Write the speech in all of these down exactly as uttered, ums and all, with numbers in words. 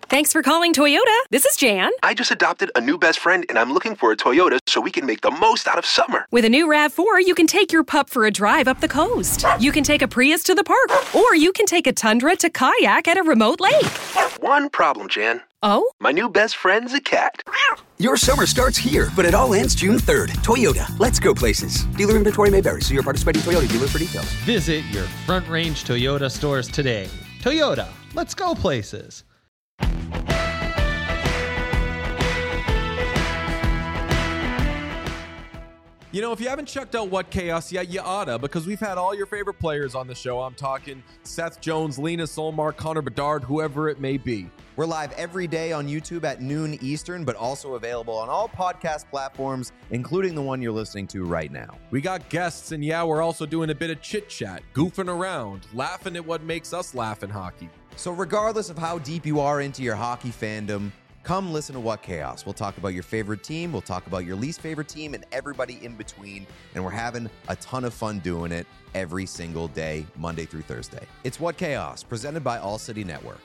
Thanks for calling Toyota. This is Jan. I just adopted a new best friend, and I'm looking for a Toyota so we can make the most out of summer. With a new RAV four, you can take your pup for a drive up the coast. You can take a Prius to the park, or you can take a Tundra to kayak at a remote lake. One problem, Jan. Oh? My new best friend's a cat. Your summer starts here, but it all ends June third. Toyota, let's go places. Dealer inventory may vary. See your participating Toyota dealer for details. Visit your Front Range Toyota stores today. Toyota, let's go places. You know, if you haven't checked out What Chaos yet, you oughta, because we've had all your favorite players on the show. I'm talking Seth Jones, Lena Solmar, Connor Bedard, whoever it may be. We're live every day on YouTube at noon Eastern, but also available on all podcast platforms, including the one you're listening to right now. We got guests, and yeah, we're also doing a bit of chit-chat, goofing around, laughing at what makes us laugh in hockey. So regardless of how deep you are into your hockey fandom, come listen to What Chaos. We'll talk about your favorite team, we'll talk about your least favorite team, and everybody in between, and we're having a ton of fun doing it every single day, Monday through Thursday. It's What Chaos, presented by All City Network.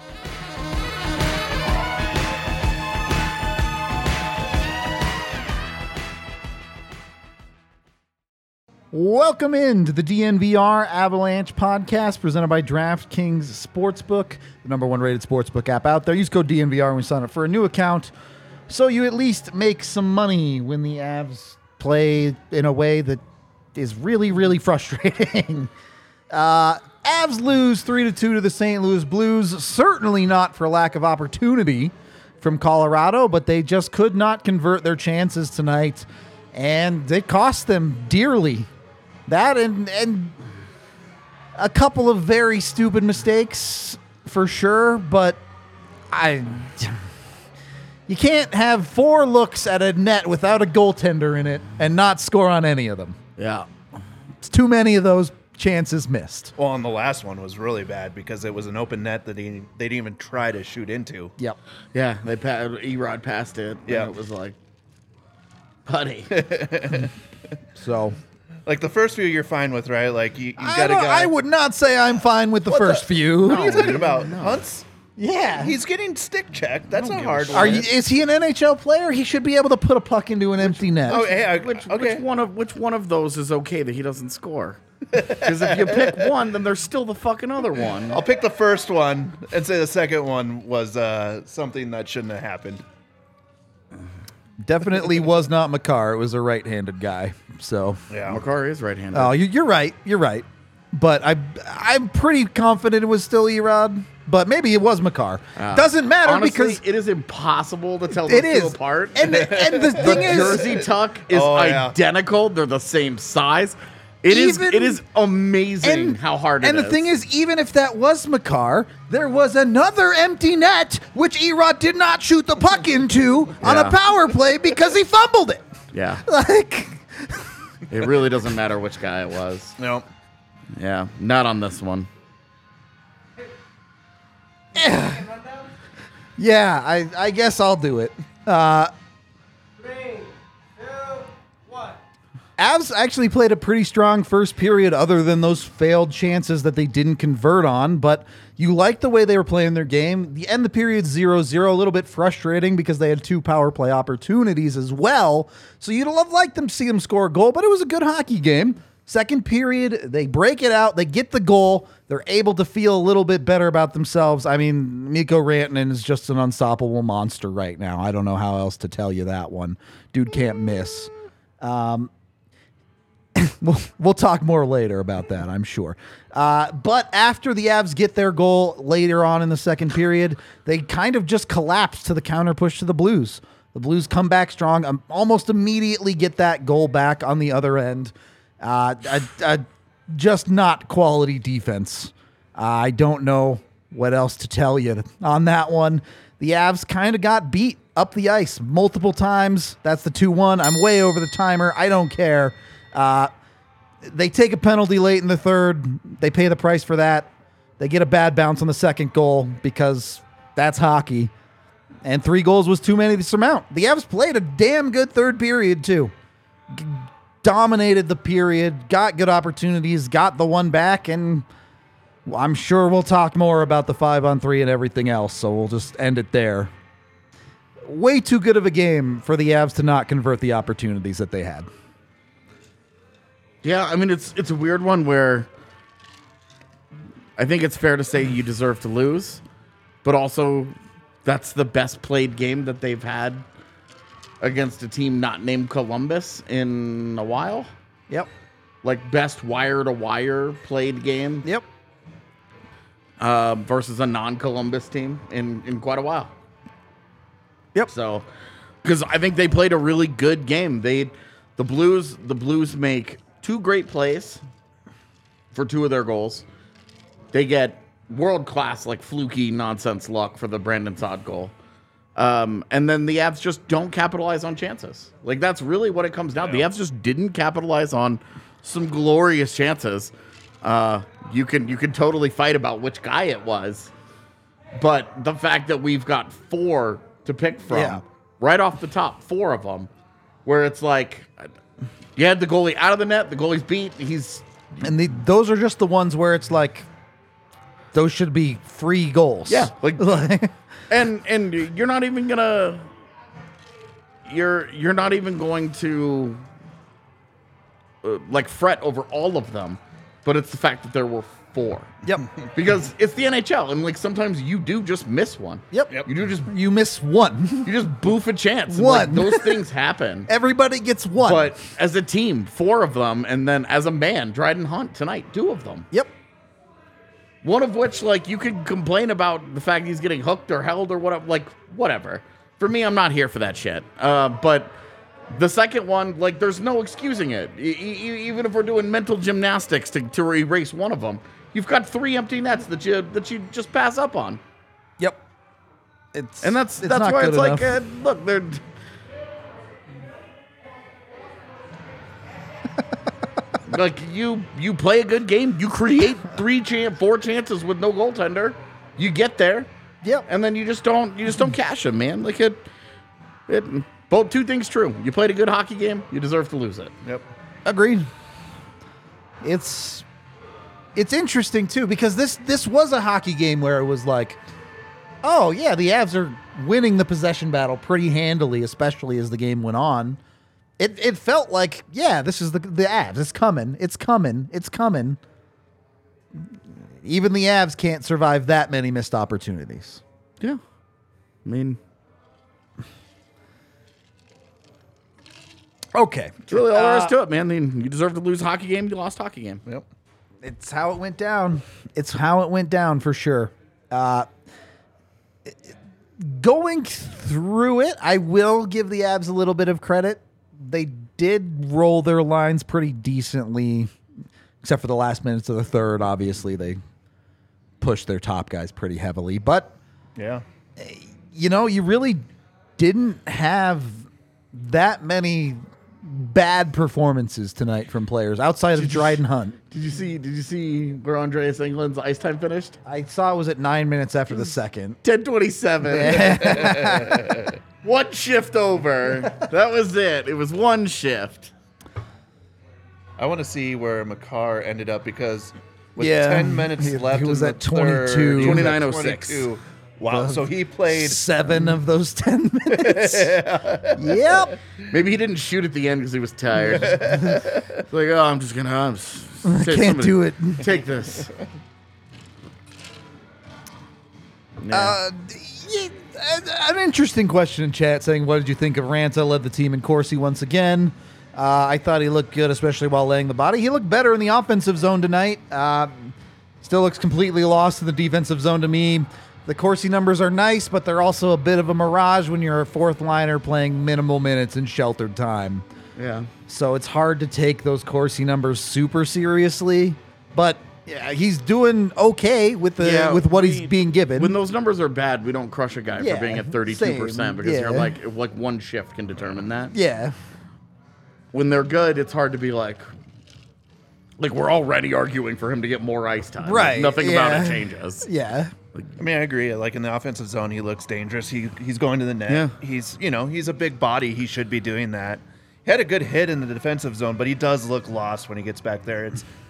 Welcome into the D N V R Avalanche podcast presented by DraftKings Sportsbook, the number one rated sportsbook app out there. Use code D N V R when we sign up for a new account so you at least make some money when the Avs play in a way that is really, really frustrating. uh, Avs lose three to two to the Saint Louis Blues, certainly not for lack of opportunity from Colorado, but they just could not convert their chances tonight, and it cost them dearly. That and and a couple of very stupid mistakes for sure, but I you can't have four looks at a net without a goaltender in it and not score on any of them. Yeah. It's too many of those chances missed. Well, and the last one was really bad because it was an open net that he, they didn't even try to shoot into. Yep. Yeah, they pa- Erod passed it. Yeah. And it was like, buddy. So... Like the first few you're fine with, right? Like you, you I, got a don't- guy. I would not say I'm fine with the What first the- few. What are you talking about? Hunts? Yeah. He's getting stick checked. That's a hard Are one. you, is he an N H L player? He should be able to put a puck into an empty net. Oh, hey, I, Which, okay. which one of which one of those is okay that he doesn't score? Because if you pick one, then there's still the fucking other one. I'll pick the first one and say the second one was uh, something that shouldn't have happened. Definitely was not Makar. It was a right-handed guy. So Yeah. Makar is right-handed. Oh, you- you're right. You're right. But I, I'm pretty confident it was still Erod. But maybe it was Makar. Uh, Doesn't matter honestly, because it is impossible to tell it those two is apart. And and the the thing is, jersey tuck is Oh, yeah. identical. They're the same size. It is. Even- It is amazing and, how hard it and is. the thing is, even if that was Makar, there was another empty net which Erod did not shoot the puck into on Yeah. a power play because he fumbled it. yeah, Like, it really doesn't matter which guy it was. No. Yeah, not on this one. yeah, I, I guess I'll do it. Uh, Avs actually played a pretty strong first period other than those failed chances that they didn't convert on, but you like the way they were playing their game. The end of the period zero zero, a little bit frustrating because they had two power play opportunities as well, so you'd have liked them to see them score a goal, but it was a good hockey game. Second period, they break it out, they get the goal, they're able to feel a little bit better about themselves. I mean, Mikko Rantanen is just an unstoppable monster right now. I don't know how else to tell you that one. Dude can't miss. Um... We'll, we'll talk more later about that, I'm sure. Uh, but after the Avs get their goal later on in the second period, they kind of just collapse to the counter push to the Blues. The Blues come back strong, um, almost immediately get that goal back on the other end. Uh, a, a, just not quality defense. Uh, I don't know what else to tell you on that one. The Avs kind of got beat up the ice multiple times. That's the two one. I'm way over the timer. I don't care. Uh, they take a penalty late in the third. They pay the price for that. They get a bad bounce on the second goal because that's hockey. And three goals was too many to surmount. The Avs played a damn good third period, too. G- dominated the period, got good opportunities, got the one back, and Well, I'm sure we'll talk more about the five on three and everything else, so we'll just end it there. Way too good of a game for the Avs to not convert the opportunities that they had. Yeah, I mean, it's it's a weird one where I think it's fair to say you deserve to lose, but also that's the best played game that they've had against a team not named Columbus in a while. Yep. Like best wire-to-wire played game. Yep. Uh, versus a non-Columbus team in, in quite a while. Yep. So, because I think they played a really good game. They, the Blues, the Blues make two great plays for two of their goals. They get world-class, like fluky nonsense luck for the Brandon Saad goal. Um, and then the Avs just don't capitalize on chances. Like, that's really what it comes down to. The Avs just didn't capitalize on some glorious chances. Uh, you can you can totally fight about which guy it was. But the fact that we've got four to pick from, Yeah. right off the top, four of them, where it's like, you had the goalie out of the net, the goalie's beat, he's... And the, those are just the ones where it's like, those should be free goals. Yeah, like... And and you're not even gonna you're you're not even going to uh, like fret over all of them, but it's the fact that there were four. Yep. Because it's the N H L, and like sometimes you do just miss one. Yep. You do just You miss one. you just boof a chance. and, One. like, those things happen. Everybody gets one. But as a team, four of them, and then as a man, Dryden Hunt tonight, two of them. Yep. One of which, like, you could complain about the fact he's getting hooked or held or whatever. Like, whatever. For me, I'm not here for that shit. Uh, but the second one, like, there's no excusing it. E- e- even if we're doing mental gymnastics to, to erase one of them, you've got three empty nets that you that you just pass up on. Yep. It's And that's it's that's not why good it's like, enough. uh, look, they're. Like you, you play a good game. You create three, chan- four chances with no goaltender. You get there, Yep. and then you just don't, you just don't cash them, man. Like it, it. Both two things true. You played a good hockey game. You deserve to lose it. Yep. Agreed. It's it's interesting too because this this was a hockey game where it was like, oh yeah, the Avs are winning the possession battle pretty handily, especially as the game went on. It it felt like, yeah, this is the the Avs. It's coming. It's coming. It's coming. Even the Avs can't survive that many missed opportunities. Yeah, I mean, Okay. it's really all there is to it, man. I mean, you deserve to lose a hockey game. You lost a hockey game. Yep. It's how it went down. It's how it went down for sure. Uh, going through it, I will give the Avs a little bit of credit. They did roll their lines pretty decently, except for the last minutes of the third. Obviously, they pushed their top guys pretty heavily. But, Yeah. you know, you really didn't have that many bad performances tonight from players outside of Dryden Hunt. Did you see? Did you see where Andreas Englund's ice time finished? I saw it was at nine minutes after the second. ten twenty-seven. One shift over. That was it. It was one shift. I want to see where Makar ended up because with Yeah. ten minutes He- left he was in at the third, twenty-two. he was at twenty-nine oh six. twenty-two. Wow. So he played. Seven of those ten minutes. Yep. Maybe he didn't shoot at the end because he was tired. Like, oh, I'm just gonna. I'm s- I say can't somebody- do it. Take this. Uh, yeah, an interesting question in chat saying, what did you think of Ranta? Led the team in Corsi once again. Uh, I thought he looked good, especially while laying the body. He looked better in the offensive zone tonight. Uh, still looks completely lost in the defensive zone to me. The Corsi numbers are nice, but they're also a bit of a mirage when you're a fourth liner playing minimal minutes in sheltered time. Yeah. So it's hard to take those Corsi numbers super seriously. But yeah, he's doing okay with the Yeah, with what we- he's being given. When those numbers are bad, we don't crush a guy Yeah, for being at thirty-two percent same, because you're yeah. like, like one shift can determine that. yeah. When they're good, it's hard to be like, like we're already arguing for him to get more ice time. Like, Right, nothing about yeah. it changes. Yeah. I mean, I agree. Like in the offensive zone, he looks dangerous. He he's going to the net. Yeah. He's you know he's a big body. He should be doing that. He had a good hit in the defensive zone, but he does look lost when he gets back there. It's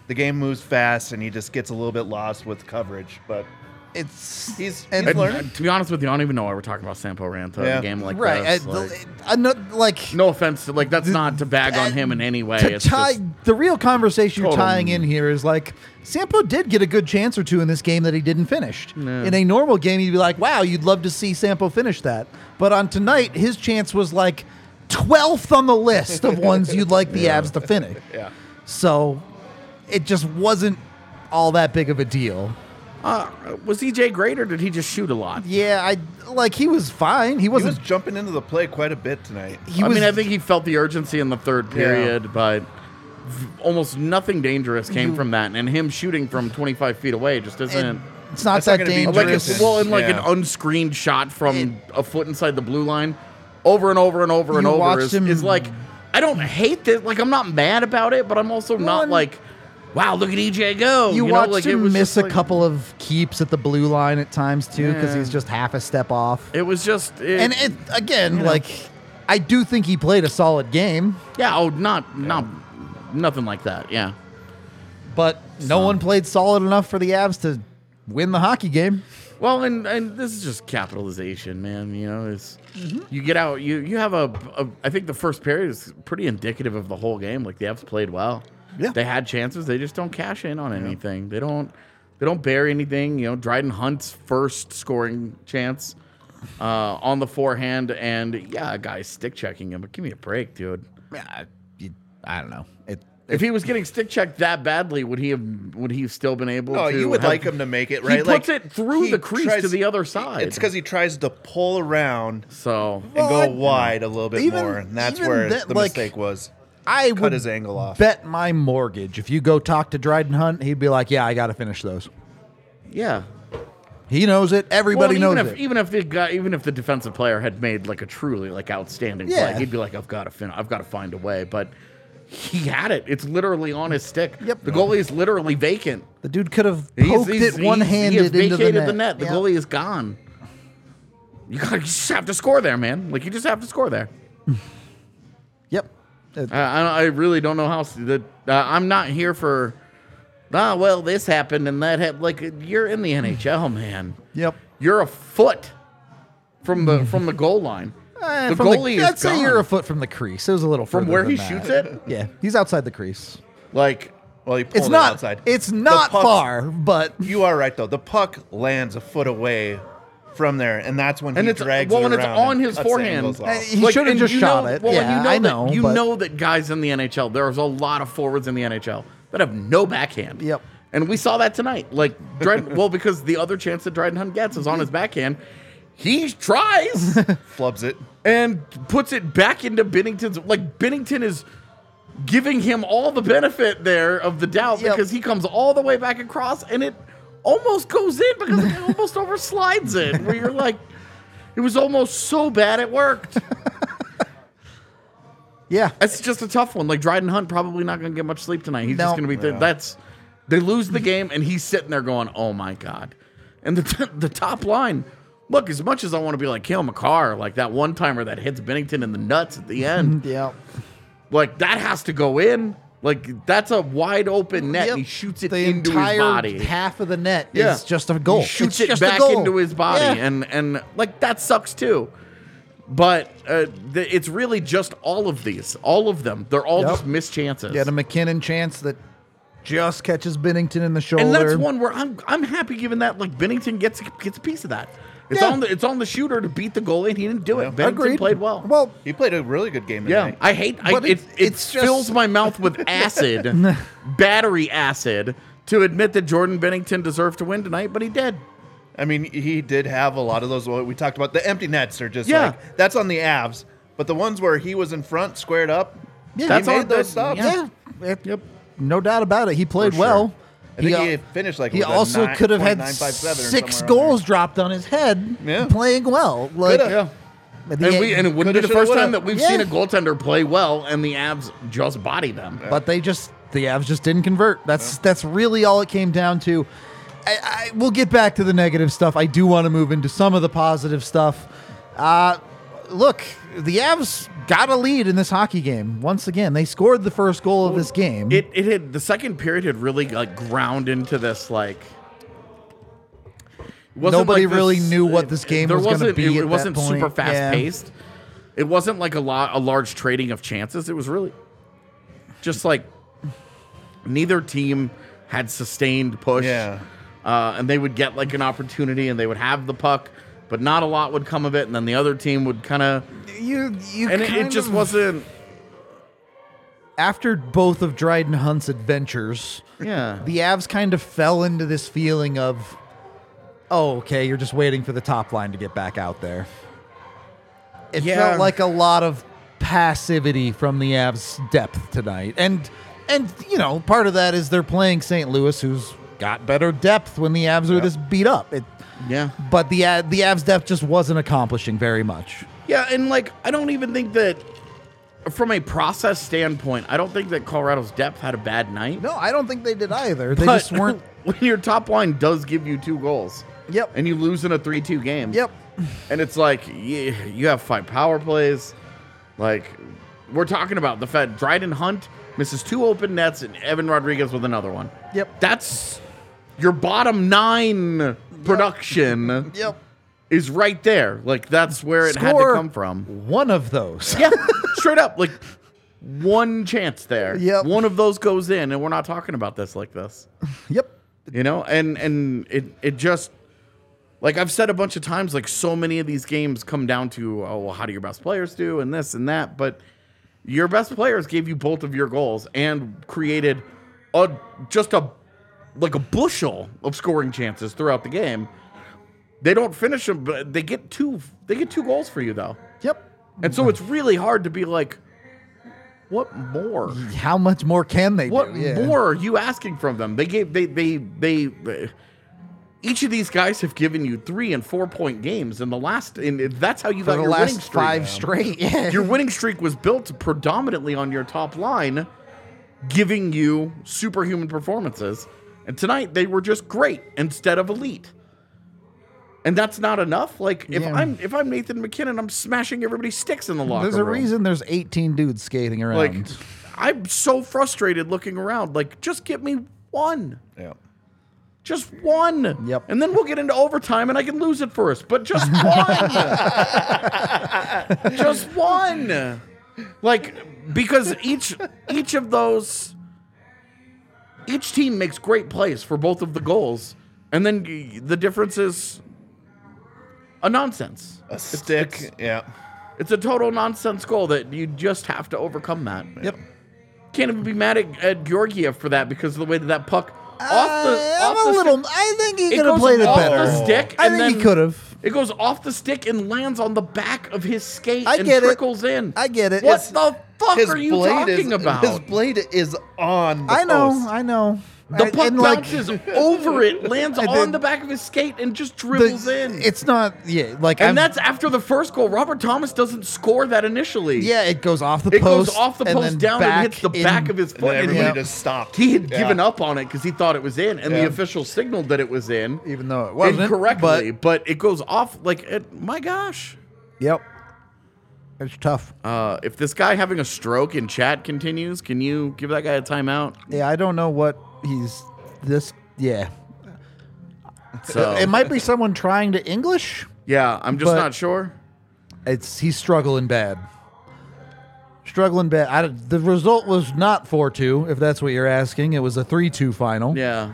the game moves fast, and he just gets a little bit lost with coverage. But It's he's, and- he's And, learning. uh, to be honest with you, I don't even know why we're talking about Sampo Ranta in Yeah. a game like right. this. and Like, the- I know, like no offense, to, like that's not to bag on him in any way. to It's tie, just, the real conversation you're Total- tying in here is like Sampo did get a good chance or two in this game that he didn't finish. In a normal game, you'd be like, "Wow, you'd love to see Sampo finish that." But on tonight, his chance was like twelfth on the list of ones you'd like the Avs to finish. yeah. So it just wasn't all that big of a deal. Uh, was E J great or did he just shoot a lot? Yeah, I like he was fine. He He wasn't. was jumping into the play quite a bit tonight. he I was, mean, I think he felt the urgency in the third period, but v- almost nothing dangerous came from that. And him shooting from twenty-five feet away just isn't. and it's not That's not that gonna be like dangerous. it's, well, and like Yeah. an unscreened shot from a foot inside the blue line, over and over and over and You over watched is, him- is like. I don't hate this. Like I'm not mad about it, but I'm also not One- like, wow, look at E J go. You, know, watched like, it him was miss just a like- couple of keeps at the blue line at times too, because Yeah. he's just half a step off. It was just. It, And it again, like I do think he played a solid game, yeah, oh, not not nothing like that. Yeah. but no one played solid enough for the Avs to win the hockey game. Well, and, and this is just capitalization, man. You know, it's Mm-hmm. you get out. You you have a, a. I think the first period is pretty indicative of the whole game. Like the Avs played well. Yeah. They had chances. They just don't cash in on anything. They don't. They don't bury anything. You know, Dryden Hunt's first scoring chance uh, on the forehand, and yeah, a guy's stick checking him. But give me a break, dude. I, I don't know. It, If he was getting stick checked that badly, would he have? Would he have still been able No, to? you would have- like him to make it He right. puts like, it through he the crease tries- to the other side. It's because he tries to pull around So and go Well, I- wide a little bit even- more, and that's even where that, the like, mistake was. I Cut would his angle off. bet my mortgage if you go talk to Dryden Hunt, he'd be like, "Yeah, I got to finish those." yeah. He knows it. Everybody Well, knows even if, it. Even if the guy, even if the defensive player had made like a truly like outstanding Yeah. play, he'd be like, "I've got to fin- I've got to find a way." But he had it. It's literally on his stick. Yep. The goalie is literally vacant. The dude could have He's- poked he's- it one he's- handed He has into vacated the the net. net. The Yeah. goalie is gone. You, got, you just have to score there, man. Like you just have to score there. Yep. Uh, I, I I really don't know how s- that. Uh, I'm not here for. Ah, well, this happened and that happened. Like you're in the N H L, man. Yep. You're a foot from the from the goal line. Eh, The from goalie is I'd say gone. you're a foot from the crease. It was a little From further where than he that. shoots it. Yeah, he's outside the crease. Like Well, he pulled It's it not. outside. It's The not puck- far, but You are right though. The puck lands a foot away from there, and that's when and he it's drags well, it and it's around on and his cuts the forehand. angles off. Hey, he Like, should have and just you shot know- it. Well, Yeah, and you know I that, know. You but know that guys in the N H L, there's a lot of forwards in the N H L that have no backhand. Yep. And we saw that tonight. Like, Dryden, well, because the other chance that Dryden Hunt gets is on his backhand. He tries Flubs it. and puts it back into Bennington's. Like, Bennington is giving him all the benefit there of the doubt Yep. because he comes all the way back across and it almost goes in because it almost overslides it. Where you're like, it was almost so bad it worked. yeah, It's just a tough one. Like Dryden Hunt probably not going to get much sleep tonight. He's just No. going to be that's they lose the game and he's sitting there going, "Oh my god." And the the top line, look, as much as I want to be like Cale Makar, like that one timer that hits Bennington in the nuts at the end, yeah. like that has to go in. Like that's a wide open net Yep. and he shoots it the into entire his body. half of the net Yeah. is just a goal. He shoots It's it just a back goal. into his body, Yeah. and and like that sucks too. But uh, th- it's really just all of these, all of them. They're all Yep. just missed chances. Yeah, the McKinnon chance that just catches Bennington in the shoulder. and that's one where I'm I'm happy given that like Bennington gets gets a piece of that. It's Yeah. on the it's on the shooter to beat the goalie, and he didn't do it. Yeah. Bennington Agreed. played well. Well, He played a really good game Yeah, tonight. I hate. I, But it it's- it it's just- fills my mouth with acid, battery acid, to admit that Jordan Bennington deserved to win tonight, but he did. I mean, he did have a lot of those. What we talked about, the empty nets are just Yeah. like that's on the Avs, but the ones where he was in front, squared up, yeah, That's he on made those that- stops. yeah. It- no doubt about it. He played For sure. well. I think He, he, uh, finished like He with a also nine- could have had point nine five seven or six somewhere around goals dropped on his head, Yeah. playing well. Like, Coulda. Yeah. but the- And we and it wouldn't be Coulda, the first shoulda, time woulda. that we've Yeah. seen a goaltender play well and the Avs just body them. but they just the Avs just didn't convert. That's that's really all it came down to. I, I we'll get back to the negative stuff. I do want to move into some of the positive stuff. Uh, look, the Avs got a lead in this hockey game. Once again, they scored the first goal of this game. It it had the second period had really like ground into this like. Nobody like really this, knew what this game there was going to wasn't- be. It, at it wasn't that point. super fast Yeah. paced. It wasn't like a lot a large trading of chances. It was really just like neither team had sustained push. Yeah. Uh, and they would get like an opportunity and they would have the puck, but not a lot would come of it. And then the other team would kind of, You, you and it, it kind just of- wasn't. After both of Dryden Hunt's adventures, Yeah. the Avs kind of fell into this feeling of, oh, okay, you're just waiting for the top line to get back out there. It Yeah. felt like a lot of passivity from the Avs' depth tonight. And, and you know, part of that is they're playing Saint Louis, who's got better depth when the Avs are this beat up. It, Yeah. but the, Av- the Avs' depth just wasn't accomplishing very much. Yeah. And like, I don't even think that from a process standpoint, I don't think that Colorado's depth had a bad night. No, I don't think they did either. They But just weren't. when your top line does give you two goals. Yep. And you lose in a three two game. Yep. And it's like, you, you have five power plays. Like, we're talking about the fact Dryden Hunt misses two open nets and Evan Rodriguez with another one. Yep. That's your bottom nine production Yep. is right there. Like, that's where it had to Score come from. One of those. Yeah, straight up. Like, one chance there. Yep. One of those goes in, and we're not talking about this like this. Yep. You know, and and it it just like I've said a bunch of times, like so many of these games come down to, oh, well, how do your best players do and this and that, but your best players gave you both of your goals and created a just a like a bushel of scoring chances throughout the game. They don't finish them, but they get two they get two goals for you though. Yep. And so it's really hard to be like, what more? How much more can they What do? Yeah. more are you asking from them? They gave they they they. they each of these guys have given you three and four point games in the last, and that's how you For got the your last winning streak. five straight. Yeah. Your winning streak was built predominantly on your top line, giving you superhuman performances. And tonight they were just great instead of elite. And that's not enough. Like if Yeah. I'm if I'm Nathan McKinnon, I'm smashing everybody's sticks in the locker There's a room. reason there's eighteen dudes skating around. Like I'm so frustrated looking around. Like just give me one. Yeah. Just one. Yep. And then we'll get into overtime and I can lose it first. But just one. Just one. Like, because each each of those each team makes great plays for both of the goals. And then y- the difference is a nonsense. A stick. yeah. It's a total nonsense goal that you just have to overcome that. Yep. Can't even be mad at, at Georgiev for that because of the way that that puck off the Uh, I'm off a the litll. stick- I think he it could have goes played it off better. the stick. I and think he then could have. It goes off the stick and lands on the back of his skate I and get it. trickles in. I get it. What It's- the fuck His are you blade talking is about? his blade is on. The I know. post. I know. the I- puck and, like, bounces over it, lands And on then the back of his skate, and just the- dribbles in. It's not. Yeah. Like. and I'm- that's after the first goal. Robert Thomas doesn't score that initially. Yeah. It goes off the It post. goes off the and post then down back and hits the in- back of his And foot. then And everybody he, just stopped. he had Yeah. given up on it because he thought it was in, and Yeah. the official signaled that it was in. even though it wasn't incorrectly, But, but, it goes off like it, my gosh. yep. It's tough. Uh, if this guy having a stroke in chat continues, can you give that guy a timeout? Yeah. I don't know what he's. This. Yeah. So It might be someone trying to English. yeah, I'm just but- not sure. It's he's struggling bad. Struggling bad. I, the result was not four two, if that's what you're asking. It was a three two final. Yeah,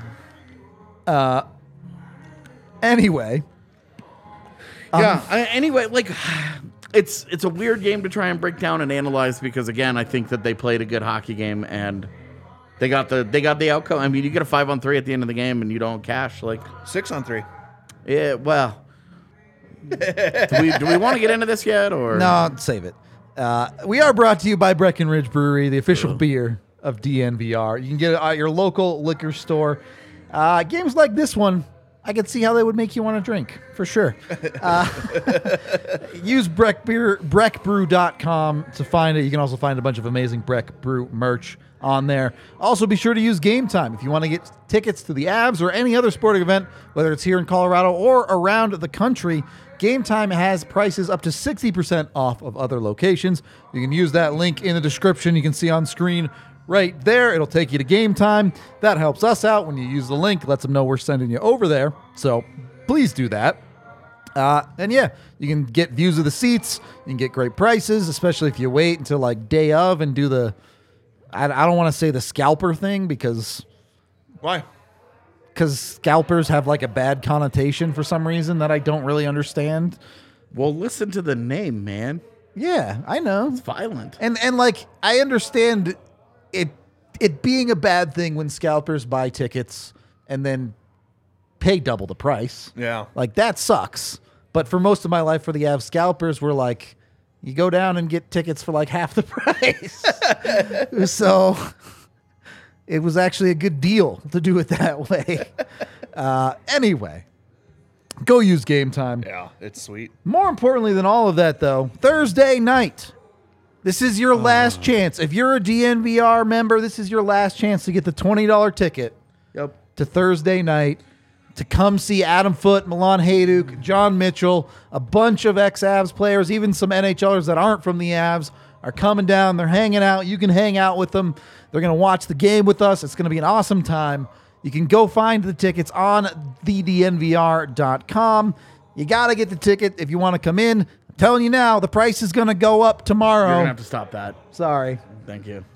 Anyway, yeah. I, anyway, like it's it's a weird game to try and break down and analyze because again, I think that they played a good hockey game and they got the they got the outcome. I mean, you get a five on three at the end of the game and you don't cash. Like, Six on three. yeah, well. do we do we want to get into this yet or no, save it. Uh, we are brought to you by Breckenridge Brewery, the official beer of D N V R. You can get it at your local liquor store. Uh, games like this one, I could see how they would make you want to drink, for sure. Uh, use Breck Beer, breck brew dot com to find it. You can also find a bunch of amazing Breck Brew merch on there. Also, be sure to use Game Time if you want to get tickets to the Avs or any other sporting event, whether it's here in Colorado or around the country. Game Time has prices up to sixty percent off of other locations. You can use that link in the description. You can see on screen right there. It'll take you to Game Time. That helps us out when you use the link. Lets them know we're sending you over there. So please do that. Uh, and yeah, you can get views of the seats. You can get great prices, especially if you wait until like day of and do the, I, I don't want to say the scalper thing because... Why? Because scalpers have like a bad connotation for some reason that I don't really understand. Well, listen to the name, man. Yeah, I know. It's violent. And and like I understand it it being a bad thing when scalpers buy tickets and then pay double the price. Yeah. Like that sucks. But for most of my life for the Avs scalpers, we're like, you go down and get tickets for like half the price. So it was actually a good deal to do it that way. Uh, anyway, go use Game Time. Yeah, it's sweet. More importantly than all of that, though, Thursday night. This is your last chance. If you're a D N V R member, this is your last chance to get the twenty dollars ticket Yep. to Thursday night to come see Adam Foote, Milan Hajduk, John Mitchell, a bunch of ex-Avs players, even some NHLers that aren't from the Avs are coming down. They're hanging out. You can hang out with them. They're going to watch the game with us. It's going to be an awesome time. You can go find the tickets on the D N V R dot com. You got to get the ticket if you want to come in. I'm telling you now, the price is going to go up tomorrow. You're going to have to stop that. Sorry. Thank you.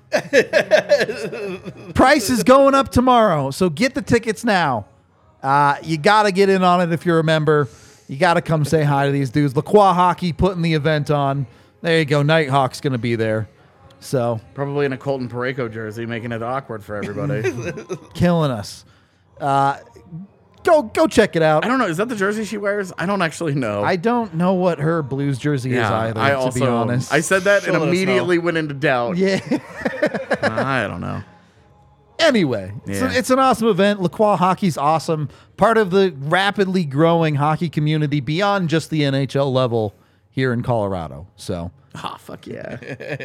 Price is going up tomorrow, so get the tickets now. Uh, you got to get in on it if you're a member. You got to come say hi to these dudes. Lacroix Hockey putting the event on. There you go. Nighthawk's going to be there. So Probably in a Colton Parayko jersey, making it awkward for everybody. killing us. Uh, go go check it out. I don't know. Is that the jersey she wears? I don't actually know. I don't know what her Blues jersey is either, I to also, be honest. I said that She'll and let us immediately went into doubt. yeah. I don't know. Anyway, it's, Yeah. it's an awesome event. Lacroix Hockey's awesome. Part of the rapidly growing hockey community beyond just the N H L level here in Colorado. So, Oh, fuck yeah.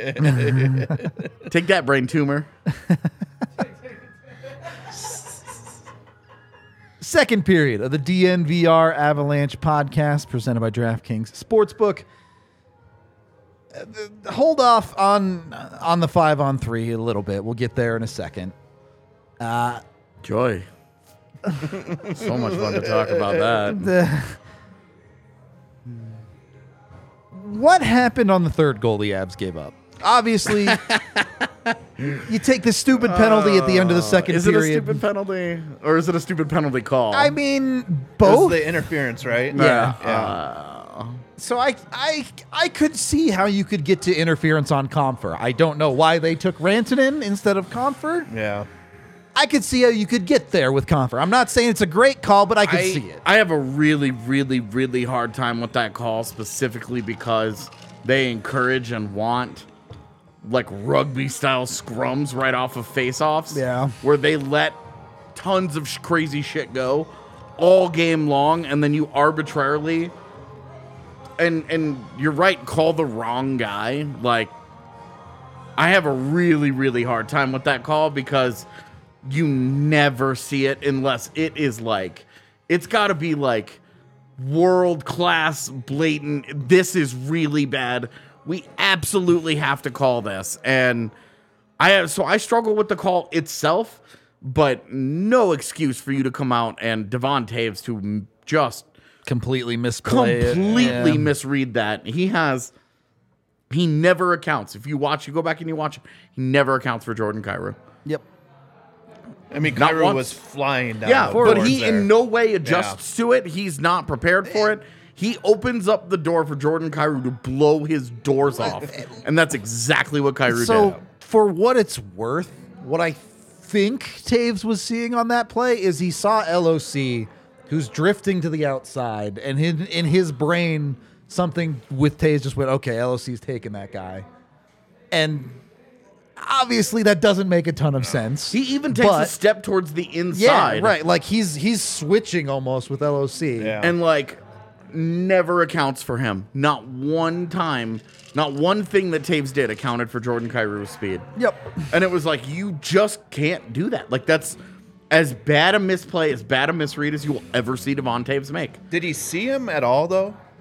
Take that, brain tumor. second period of the D N V R Avalanche podcast presented by DraftKings Sportsbook. Uh, th- hold off on on the five on three a little bit. We'll get there in a second. Uh, Joy. So much fun to talk about that. the, what happened on the third goal the Avs gave up? Obviously, you take the stupid penalty at the end of the second Is it a period. stupid penalty? Or is it a stupid penalty call? I mean, It was both. the interference, right? Yeah. Yeah. So I, I, I could see how you could get to interference on Comfer. I don't know why they took Rantanen instead of Comfer. Yeah. I could see how you could get there with Comfer. I'm not saying it's a great call, but I could I, see it. I have a really, really, really hard time with that call, specifically because they encourage and want like rugby style scrums right off of face-offs. Yeah. Where they let tons of sh- crazy shit go all game long, and then you arbitrarily and and you're right, call the wrong guy. Like, I have a really, really hard time with that call because you never see it unless it is like, it's got to be like world class, blatant. This is really bad. We absolutely have to call this. And I have, so I struggle with the call itself, but no excuse for you to come out and Devon Taves to m- just Completely misplay it. completely Yeah. misread that. He has, he never accounts. If you watch, you go back and you watch, he never accounts for Jordan Kyrou. Yep. I mean, Not Kyrou once. was flying down. Yeah, the but boards he there. in no way adjusts to it. He's not prepared for it. He opens up the door for Jordan Kyrou to blow his doors off. And that's exactly what Kyrou So, did. for what it's worth, what I think Taves was seeing on that play is he saw L O C, who's drifting to the outside, and in, in his brain, something with Taves just went, okay, L O C's taking that guy. And obviously that doesn't make a ton of sense. He even takes a but- step towards the Yeah, inside. right. Like he's he's switching almost with L O C. Yeah. And like never accounts for him. Not one time, not one thing that Taves did accounted for Jordan Kyrou's speed. Yep. And it was like, you just can't do that. Like, that's as bad a misplay, as bad a misread as you will ever see Devon Taves make. Did he see him at all, though?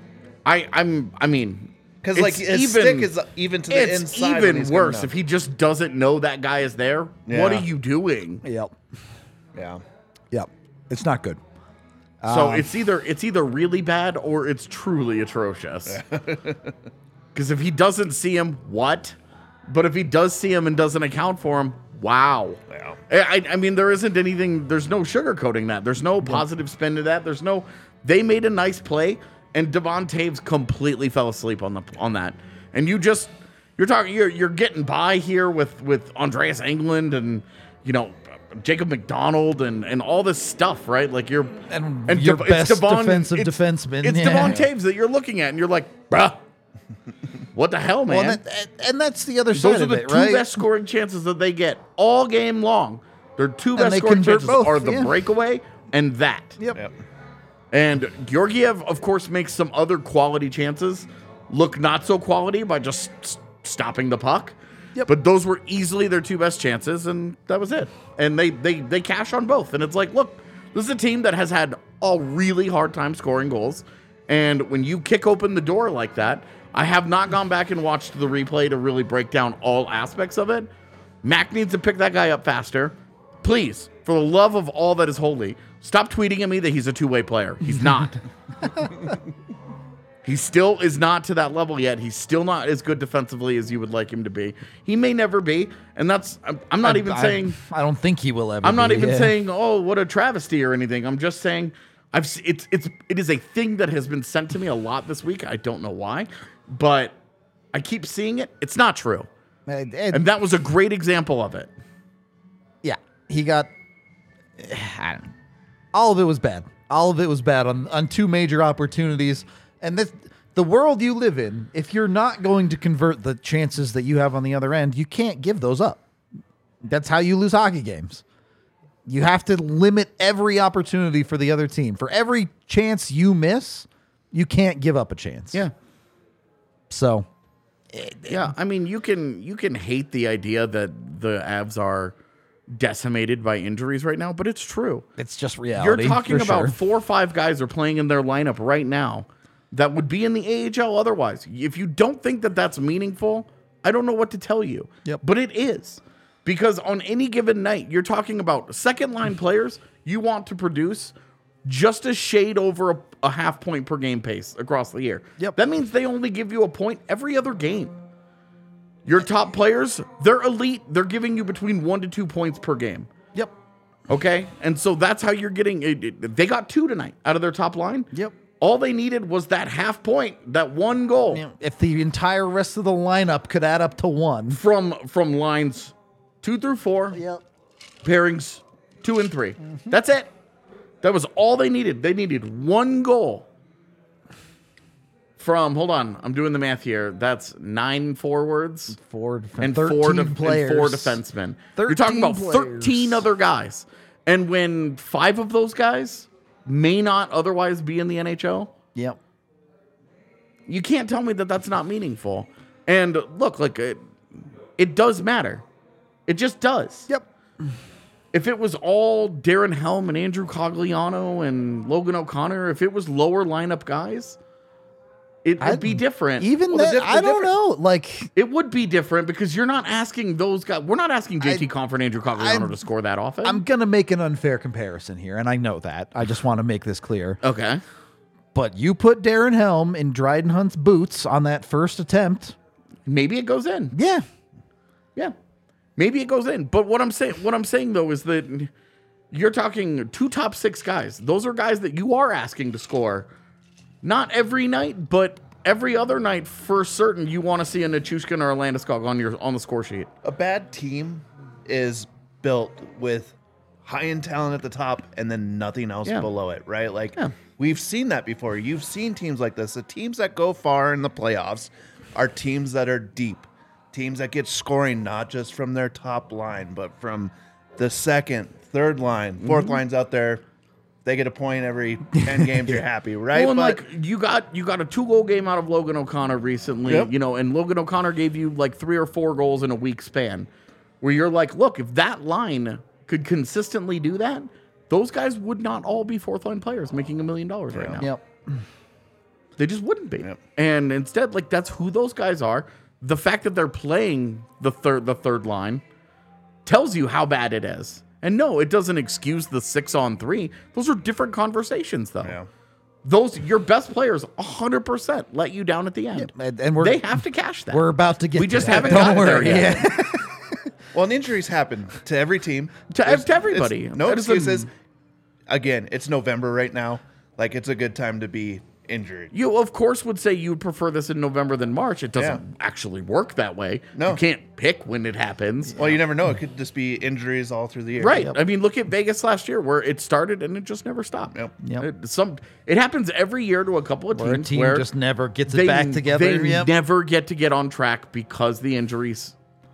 I, I'm. I mean, Because like it's his even, stick is even to the it's inside. when even he's coming worse up. if he just doesn't know that guy is there. What Yeah. are you doing? Yep. Yeah. Yep. It's not good. So Um, it's either it's either really bad or it's truly atrocious. Because if he doesn't see him, what? But if he does see him and doesn't account for him, wow. Yeah. I, I mean, there isn't anything. There's no sugarcoating that. There's no positive spin to that. There's no. They made a nice play, and Devon Taves completely fell asleep on the on that. And you just you're talking. You're you're getting by here with with Andreas England and you know. Jacob McDonald and, and all this stuff, right? Like you're And and your Dev- best it's Devon, defensive it's, defenseman. It's Yeah. Devon Taves that you're looking at, and you're like, bruh, what the hell, man? Well, and, that, and that's the other side Those are of the it, two right? best scoring chances that they get all game long. Their two And best they scoring convert chances both, are the yeah. breakaway and that. Yep. Yep. And Georgiev, of course, makes some other quality chances look not so quality by just s- stopping the puck. Yep. But those were easily their two best chances, and that was it. And they they they cash on both. And it's like, look, this is a team that has had a really hard time scoring goals. And when you kick open the door like that, I have not gone back and watched the replay to really break down all aspects of it. Mac needs to pick that guy up faster. Please, for the love of all that is holy, stop tweeting at me that he's a two-way player. He's not. He still is not to that level yet. He's still not as good defensively as you would like him to be. He may never be, and that's I'm, I'm not I- even I- saying I don't think he will ever. I'm not be, even yeah. saying oh what a travesty or anything. I'm just saying I've s- it's it's it is a thing that has been sent to me a lot this week. I don't know why, but I keep seeing it. It's not true, And- and- and that was a great example of it. yeah, he got. I don't know. All of it was bad. All of it was bad on on two major opportunities. And this, the world you live in, if you're not going to convert the chances that you have on the other end, you can't give those up. That's how you lose hockey games. You have to limit every opportunity for the other team. For every chance you miss, you can't give up a chance. Yeah. So, Yeah, I mean, you can you can hate the idea that the Avs are decimated by injuries right now, but it's true. it's just You're reality. talking for about sure. four or five guys are playing in their lineup right now that would be in the A H L otherwise. If you don't think that that's meaningful, I don't know what to tell you. Yep. But it is. Because on any given night, you're talking about second line players you want to produce just a shade over a, a half point per game pace across the year. Yep. That means they only give you a point every other game. Your top players, they're elite. They're giving you between one to two points per game. Yep. Okay? And so that's how you're getting it, it- they got two tonight out of their top line. Yep. All they needed was that half point, that one goal If the entire rest of the lineup could add up to one. from from lines two through four, Yep. pairings two and three. That's it. That was all they needed. They needed one goal from, hold on, I'm doing the math here. That's nine forwards Four defen- and thirteen four, de- players. and four defensemen. You're talking about thirteen thirteen players. other guys. And when five of those guys may not otherwise be in the N H L, Yep. you can't tell me that that's not meaningful. And look, like it, it does matter. It just does. Yep. If it was all Darren Helm and Andrew Cogliano and Logan O'Connor, if it was lower lineup guys, it would I'd- be different. Even Well, the that, diff- the I don't difference- know. Like, It would be different because you're not asking those guys. We're not asking J T I- Confer and Andrew Cogliano I'm- to score that often. I'm going to make an unfair comparison here, and I know that. I just want to make this clear. okay. But you put Darren Helm in Dryden Hunt's boots on that first attempt. Maybe it goes in. Yeah. Yeah. Maybe it goes in. But what I'm saying what I'm saying though is that you're talking two top six guys. Those are guys that you are asking to score. Not every night, but every other night for certain you want to see a Nichushkin or a Landeskog on your on the score sheet. A bad team is built with high-end talent at the top and then nothing else Yeah. below it, right? Like Yeah. we've seen that before. You've seen teams like this. The teams that go far in the playoffs are teams that are deep. Teams that get scoring not just from their top line, but from the second, third line, fourth Mm-hmm. lines out there. They get a point every ten games. You're happy, right? Well, and But- like you got you got a two goal game out of Logan O'Connor recently, Yep. you know, and Logan O'Connor gave you like three or four goals in a week span, where you're like, look, if that line could consistently do that, those guys would not all be fourth line players making a million dollars right now. Yep. They just wouldn't be. Yep. And instead, like that's who those guys are. The fact that they're playing the third the third line tells you how bad it is. And no, it doesn't excuse the six on three. Those are different conversations, though. Yeah. Those your best players, one hundred percent let you down at the end. Yeah, and, and we're they have to cash that. we're about to get. We to just that. haven't Don't gotten worry. there yet. Yeah. Well, and injuries happen to every team. To- There's- to everybody. it's No That is a- excuses. Again, it's November right now. Like, it's a good time to be injured. You, of course, would say you would prefer this in November than March. It doesn't Yeah. actually work that way. No. You can't pick when it happens. Well, you never know. It could just be injuries all through the year. Right. I mean, look at Vegas last year where it started and it just never stopped. Yep. Yep. It, some, it happens every year to a couple of Where a teams team where just never gets it they, back together. They Yep. never get to get on track because the injuries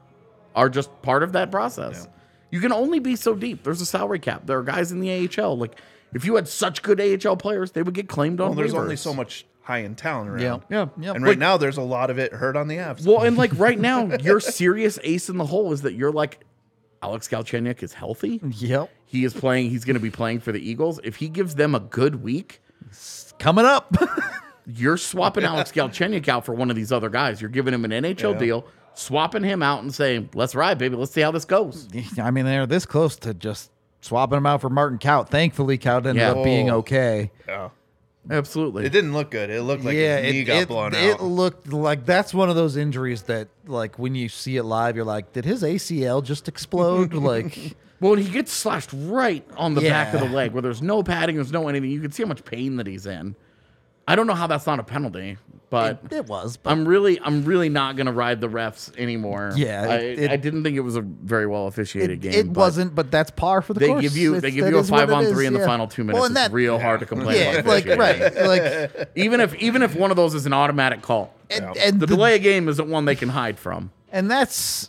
are just part of that process. You can only be so deep. There's a salary cap. There are guys in the A H L. Like, if you had such good A H L players, they would get claimed on Well, there's waivers. only so much high-end talent around. Yeah. Yeah. Yeah. And right now, there's a lot of it hurt on the Avs. Well, and like right now, your serious ace in the hole is that you're like, Alex Galchenyuk is healthy. Yep. He is playing. He's going to be playing for the Eagles. If he gives them a good week, Coming up. you're swapping Alex Galchenyuk out for one of these other guys. You're giving him an N H L Yeah. deal, swapping him out and saying, let's ride, baby. Let's see how this goes. I mean, they're this close to just swapping him out for Martin Kaut. Thankfully, Kaut ended Yeah. up being Oh. okay. Yeah. Absolutely. It didn't look good. It looked like yeah, his knee it, got it, blown it out. looked like that's one of those injuries that, like, when you see it live, you're like, did his A C L just explode? like, Well, he gets slashed right on the back of the Yeah. leg where there's no padding, there's no anything. You can see how much pain that he's in. I don't know how that's not a penalty, but it, it was. But I'm really, I'm really not gonna ride the refs anymore. Yeah, I, it- it- I didn't think it was a very well officiated it, game. it but wasn't, but that's par for the They course. give you, It's- they give that you a is what five it on is, three in the yeah. final two minutes. Well, and it's that, real hard to complain yeah, about. like officiating. right, like, Even if, even if one of those is an automatic call, and, and the the- delay of game isn't one they can hide from. and that's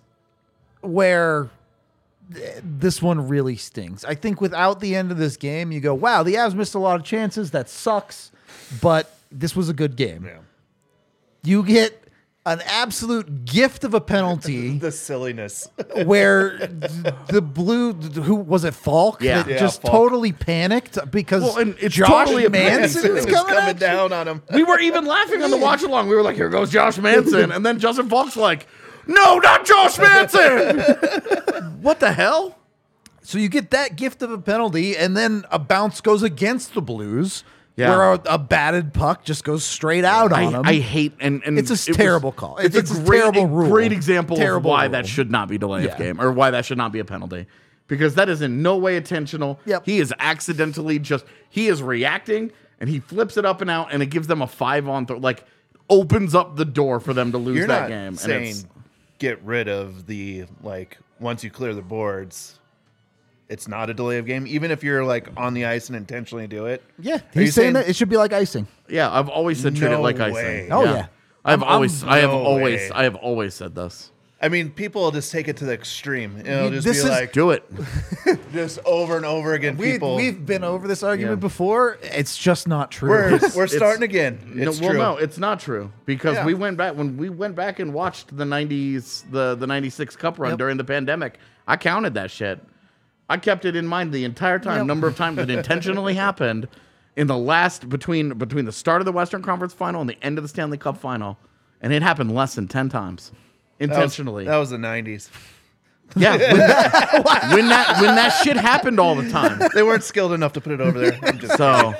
where th- this one really stings. I think without the end of this game, you go, wow, the Avs missed a lot of chances. That sucks, but this was a good game. Yeah. You get an absolute gift of a penalty The silliness. where the blue, who was it, Falk? Yeah. that Yeah, just Falk. totally panicked because Well, and it's Josh totally a Manson penalty, was It's coming, coming at you. down on him. We were even laughing on the watch along. We were like, here goes Josh Manson. And then Justin Falk's like, no, not Josh Manson. What the hell? So you get that gift of a penalty, and then a bounce goes against the Blues, Yeah. where a, a batted puck just goes straight out I, on them. I hate and, and It's a it was- terrible call. It's, It's a a great, terrible rule. great example Terrible of why rule. that should not be delay Yeah. of game or why that should not be a penalty. Because that is in no way intentional. Yep. He is accidentally just he is reacting and he flips it up and out and it gives them a five on th- like opens up the door for them to lose You're that not game. And saying it's, get rid of the, like, once you clear the boards, it's not a delay of game, even if you're, like, on the ice and intentionally do it. yeah, Are you he's saying saying- that it should be like icing. yeah, I've always said treat it No like way. icing. Oh, yeah. I've I'm- always I'm- I have No always way. I have always said this. I mean, people will just take it to the extreme. It'll just This be is- like, Do it. just over and over again, We, people. we've been over this argument Yeah. before. It's just not true. we're we're starting again. It's no, well, true. no, it's not true because Yeah. we went back when we went back and watched the nineties, the the ninety-six Cup run Yep. during the pandemic. I counted that shit. I kept it in mind the entire time. Yep. Number of times it intentionally happened in the last between between the start of the Western Conference Final and the end of the Stanley Cup Final, and it happened less than ten times That was- intentionally. That was, the nineties. yeah, when that, when that when that shit happened all the time. They weren't skilled enough to put it over there. I'm just So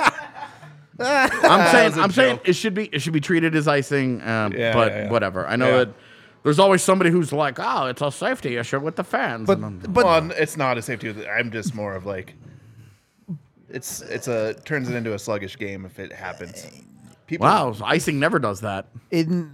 I'm saying was a I'm saying joke. it should be it should be treated as icing, um, Yeah, but yeah, yeah. whatever. I know Yeah. that there's always somebody who's like, oh, it's a safety issue with the fans. But And I'm- but well, it's not a safety. I'm just more of like, it's it's a turns it into a sluggish game if it happens. People, wow, icing never does that. in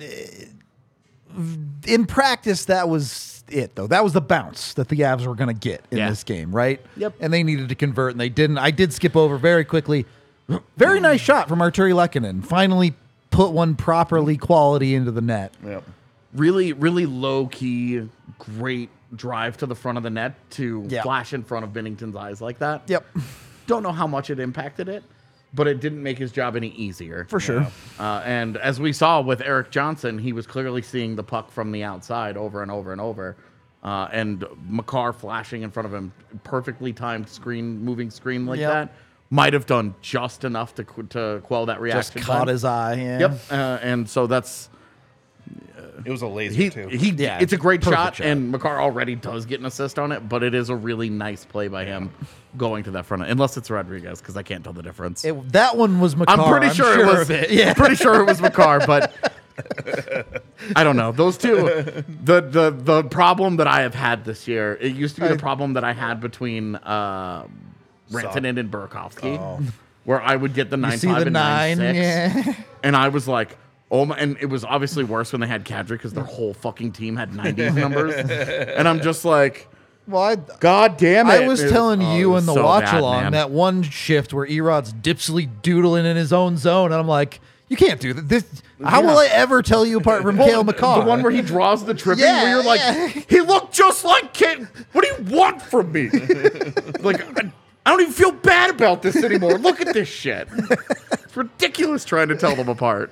in practice, that was it though. That was the bounce that the Avs were going to get in Yeah. this game, right? Yep. And they needed to convert, and they didn't. I did skip over very quickly. Very nice shot from Arturi Lehkonen. Finally put one properly quality into the net. Yep. Really, really low key, great drive to the front of the net to Yeah. flash in front of Binnington's eyes like that. Yep. Don't know how much it impacted it, but it didn't make his job any easier. For sure. Uh, and as we saw with Eric Johnson, he was clearly seeing the puck from the outside over and over and over. Uh, and Makar flashing in front of him, perfectly timed screen, moving screen like Yep. that, might have done just enough to qu- to quell that reaction. Just caught time. his eye. Yeah. Yep, uh, and so that's It was a laser he. too. He. Yeah, it's a great perfect shot, shot. and Makar already does get an assist on it, but it is a really nice play by him going to that front, unless it's Rodriguez, because I can't tell the difference. It, that one was Makar. I'm pretty sure, it was. of it. Yeah. I'm pretty sure it was Makar, but I don't know. Those two, the the the problem that I have had this year, it used to be the problem that I had between uh, Rantanen and Burakovsky, Oh. where I would get the nine see five the and nine, nine six, yeah. and I was like, oh my! And it was obviously worse when they had Kadri because their whole fucking team had nineties numbers, and I'm just like. Well, I, God damn it. I was It telling oh, it you was in the so watch bad, along man. that one shift where Erod's dipsily doodling in his own zone, and I'm like, you can't do that. This. How will I ever tell you apart from Kale McCall? The one where he draws the tripping, Yeah, where you're like, yeah. he looked just like Kale. What do you want from me? Like, I, I don't even feel bad about this anymore. Look at this shit. It's ridiculous trying to tell them apart.